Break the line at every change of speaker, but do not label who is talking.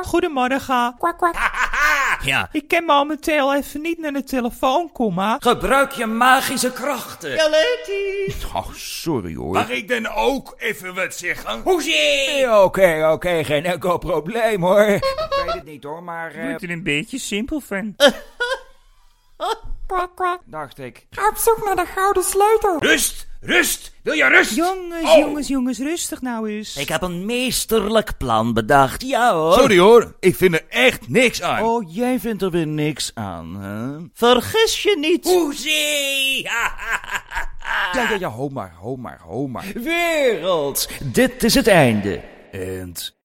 Goedemorgen.
Kwak, kwak.
Ja,
Ik kan momenteel even niet naar de telefoon komen.
gebruik je magische krachten.
Oh, sorry hoor.
Mag ik dan ook even wat zeggen?
Hoezee!
Oké, geen enkel probleem hoor. Ik weet het niet hoor, maar
Wordt er een beetje simpel van.
Kwak, kwak.
dacht ik.
Ga op zoek naar de gouden sleutel.
Rust! Wil je rust?
Jongens, rustig nou eens.
Ik heb een meesterlijk plan bedacht. Ja hoor.
Sorry hoor, ik vind er echt niks aan.
Oh, jij vindt er weer niks aan, hè?
Vergis je niet.
Hoezee!
Ja, ho maar.
Wereld, dit is het einde.
And